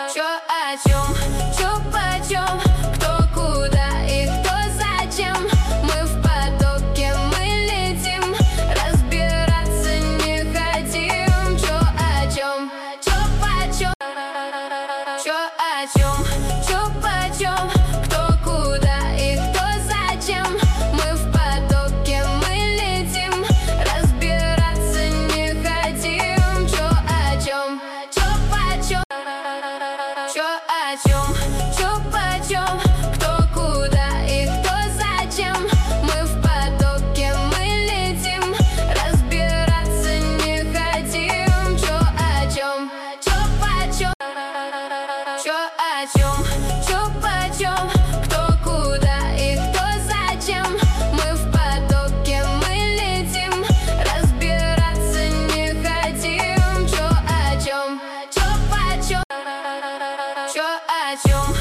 Чё о чем, чё почем, кто куда и кто зачем. Мы в потоке, мы летим, разбираться не хотим. Чё о чем, чё почем, чё о чем, чё почем, кто куда и кто зачем. Мы в потоке, мы летим, разбираться не хотим. Чё о чем, чё почем, чё о чем, чё почем, кто куда и кто зачем. Мы в потоке, мы летим, разбираться не хотим. Чё о чем, чё почем, чё о чем, чё почем, кто куда и кто зачем. Мы в потоке, мы летим, разбираться не хотим. Чё о чем, чё почем, чё о чем.